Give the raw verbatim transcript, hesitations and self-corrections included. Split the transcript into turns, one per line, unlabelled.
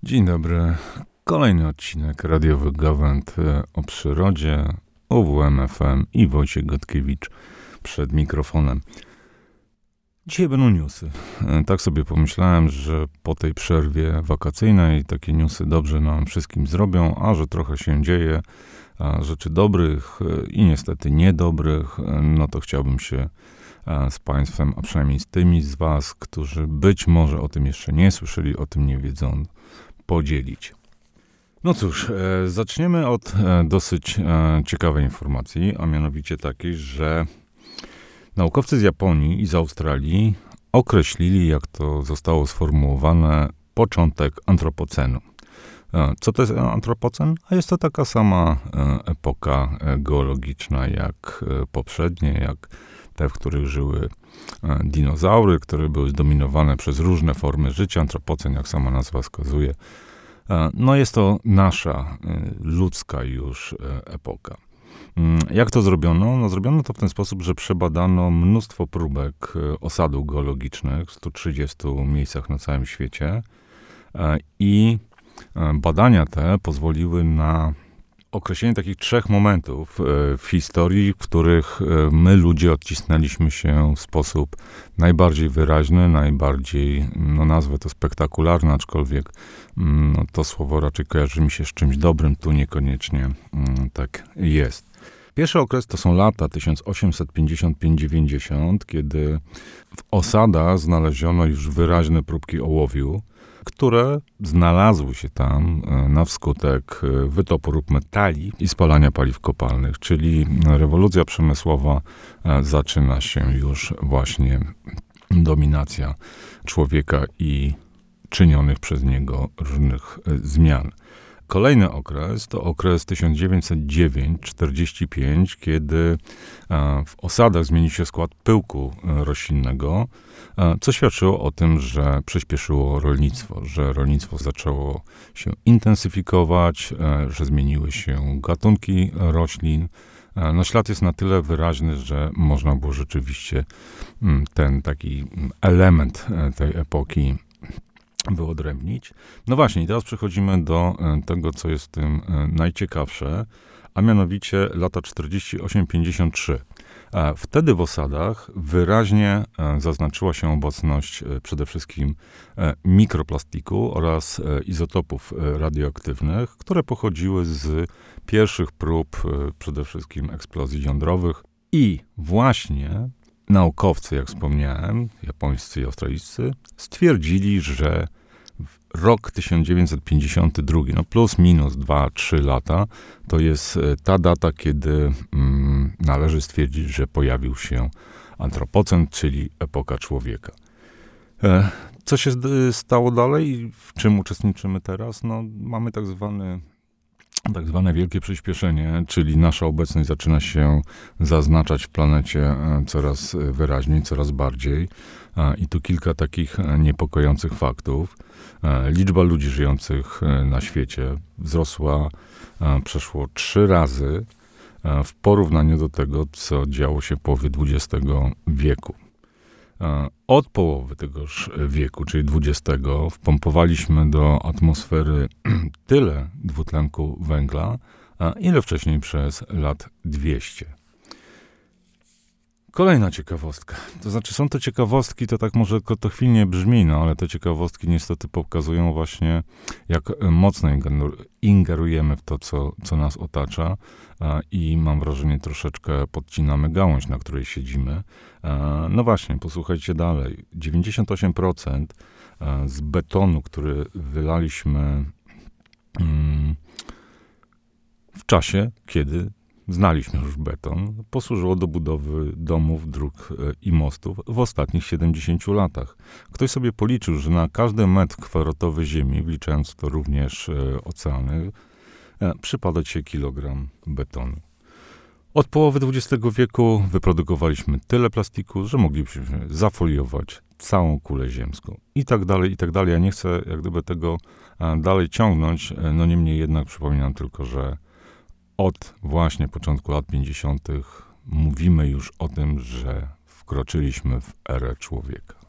Dzień dobry. Kolejny odcinek radiowy Gawęd o przyrodzie, U W M F M i Wojciech Gotkiewicz przed mikrofonem. Dzisiaj będą newsy. Tak sobie pomyślałem, że po tej przerwie wakacyjnej takie newsy dobrze nam wszystkim zrobią, a że trochę się dzieje, a rzeczy dobrych i niestety niedobrych, no to chciałbym się z Państwem, a przynajmniej z tymi z Was, którzy być może o tym jeszcze nie słyszeli, o tym nie wiedzą, podzielić. No cóż, e, zaczniemy od e, dosyć e, ciekawej informacji, a mianowicie takiej, że naukowcy z Japonii i z Australii określili, jak to zostało sformułowane, początek antropocenu. E, co to jest antropocen? A jest to taka sama e, epoka e, geologiczna jak e, poprzednie, jak te, w których żyły e, dinozaury, które były zdominowane przez różne formy życia. Antropocen, jak sama nazwa wskazuje, e, no jest to nasza, e, ludzka już e, epoka. Jak to zrobiono? No zrobiono to w ten sposób, że przebadano mnóstwo próbek e, osadów geologicznych w stu trzydziestu miejscach na całym świecie e, i e, badania te pozwoliły na określenie takich trzech momentów w historii, w których my, ludzie, odcisnęliśmy się w sposób najbardziej wyraźny, najbardziej, no nazwę to spektakularny, aczkolwiek no, to słowo raczej kojarzy mi się z czymś dobrym, tu niekoniecznie tak jest. Pierwszy okres to są lata tysiąc osiemset pięćdziesiąt pięć dziewięćdziesiąt, kiedy w osadach znaleziono już wyraźne próbki ołowiu, które znalazły się tam na wskutek wytopu rud metali i spalania paliw kopalnych, czyli rewolucja przemysłowa zaczyna się już właśnie, dominacja człowieka i czynionych przez niego różnych zmian. Kolejny okres to okres tysiąc dziewięćset dziewięć do czterdziestego piątego, kiedy w osadach zmienił się skład pyłku roślinnego, co świadczyło o tym, że przyspieszyło rolnictwo, że rolnictwo zaczęło się intensyfikować, że zmieniły się gatunki roślin. No ślad jest na tyle wyraźny, że można było rzeczywiście ten taki element tej epoki wyodrębnić. No właśnie, i teraz przechodzimy do tego, co jest w tym najciekawsze, a mianowicie lata czterdziesty osiem pięćdziesiąt trzy. Wtedy w osadach wyraźnie zaznaczyła się obecność przede wszystkim mikroplastiku oraz izotopów radioaktywnych, które pochodziły z pierwszych prób przede wszystkim eksplozji jądrowych i właśnie naukowcy, jak wspomniałem, japońscy i australijscy, stwierdzili, że rok tysiąc dziewięćset pięćdziesiąty drugi, no plus minus dwa trzy lata, to jest ta data, kiedy mm, należy stwierdzić, że pojawił się antropocen, czyli epoka człowieka. E, co się stało dalej? W czym uczestniczymy teraz? No, mamy tak zwany tak zwane wielkie przyspieszenie, czyli nasza obecność zaczyna się zaznaczać w planecie coraz wyraźniej, coraz bardziej. I tu kilka takich niepokojących faktów. Liczba ludzi żyjących na świecie wzrosła przeszło trzy razy w porównaniu do tego, co działo się w połowie dwudziestego wieku. Od połowy tegoż wieku, czyli dwudziestego, wpompowaliśmy do atmosfery tyle dwutlenku węgla, ile wcześniej przez lat dwieście. Kolejna ciekawostka. To znaczy, są to ciekawostki, to tak może krotochwilnie brzmi, no ale te ciekawostki niestety pokazują właśnie, jak mocno ingerujemy w to, co, co nas otacza i mam wrażenie, troszeczkę podcinamy gałąź, na której siedzimy. No właśnie, posłuchajcie dalej. dziewięćdziesiąt osiem procent z betonu, który wylaliśmy w czasie, kiedy znaliśmy już beton, posłużyło do budowy domów, dróg i mostów w ostatnich siedemdziesięciu latach. Ktoś sobie policzył, że na każdy metr kwadratowy ziemi, wliczając w to również oceany, przypada się kilogram betonu. Od połowy dwudziestego wieku wyprodukowaliśmy tyle plastiku, że moglibyśmy zafoliować całą kulę ziemską. I tak dalej, i tak dalej. Ja nie chcę jak gdyby tego dalej ciągnąć, no niemniej jednak przypominam tylko, że od właśnie początku lat pięćdziesiątych mówimy już o tym, że wkroczyliśmy w erę człowieka.